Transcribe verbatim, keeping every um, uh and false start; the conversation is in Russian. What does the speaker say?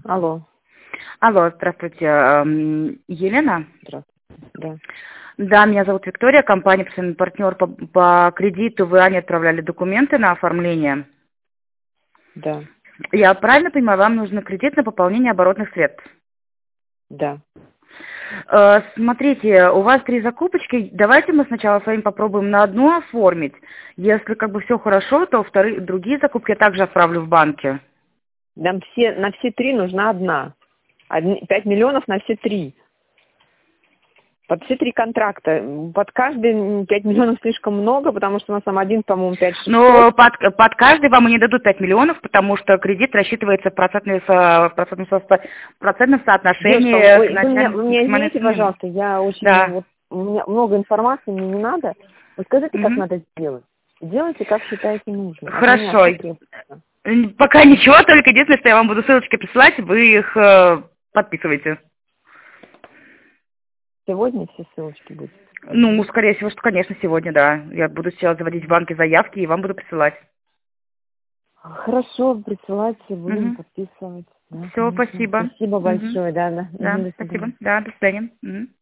Алло. Алло, здравствуйте. эм, Елена? Здравствуйте. Да. Да, меня зовут Виктория, компания «Постоянный партнер» по, по кредиту. Вы Ане отправляли документы на оформление. Да. Я правильно понимаю, вам нужно кредит на пополнение оборотных средств? Да. Э, смотрите, у вас три закупочки. Давайте мы сначала с вами попробуем на одну оформить. Если как бы все хорошо, то вторые, другие закупки я также отправлю в банки. Нам все, на все три нужна одна. Одни- Пять миллионов на все три. Под все три контракта. Под каждый м, пять миллионов слишком много, потому что у нас там один, по-моему, пять шестьсот. Но под, под каждый вам и не дадут пять миллионов, потому что кредит рассчитывается в процентном, со- процентном, со- процентном соотношении Девушка, к вы, вы меня, начальной вы меня максимальной извините, сумме. пожалуйста, я очень, Да. вот, у меня много информации, мне не надо. Вы скажите, как Мгм. надо сделать. Делайте, как считаете нужным. От меня Хорошо. что требуется? М, Пока ничего, только единственное, что я вам буду ссылочки присылать, вы их э, подписываете. Сегодня все ссылочки будут. Ну, скорее всего, что, конечно, сегодня, да. Я буду сейчас заводить в банке заявки и вам буду присылать. Хорошо, присылайте, будем подписывать. Да, Все, конечно. спасибо. Спасибо Мгм. большое, да, да. Да, Мгм, до спасибо. свидания. Да, до свидания. Мгм.